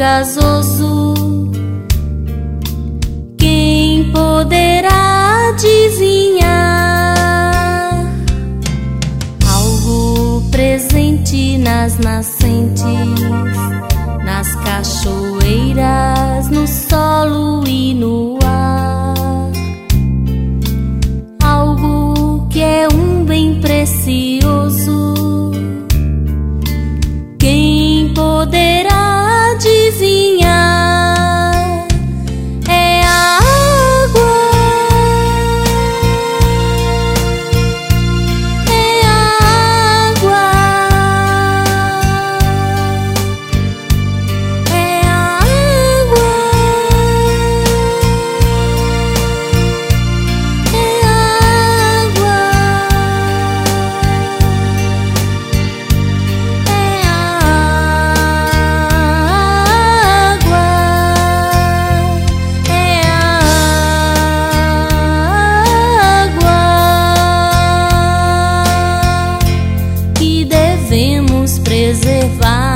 gasoso. Quem poderá adivinhar algo presente nas nascentes, nas cachoeiras, no solo e no ar? Algo que é um bem precioso. Quem poderá adivinhar? É a água, é a água, é a água, é a água, é a água que devemos preservar.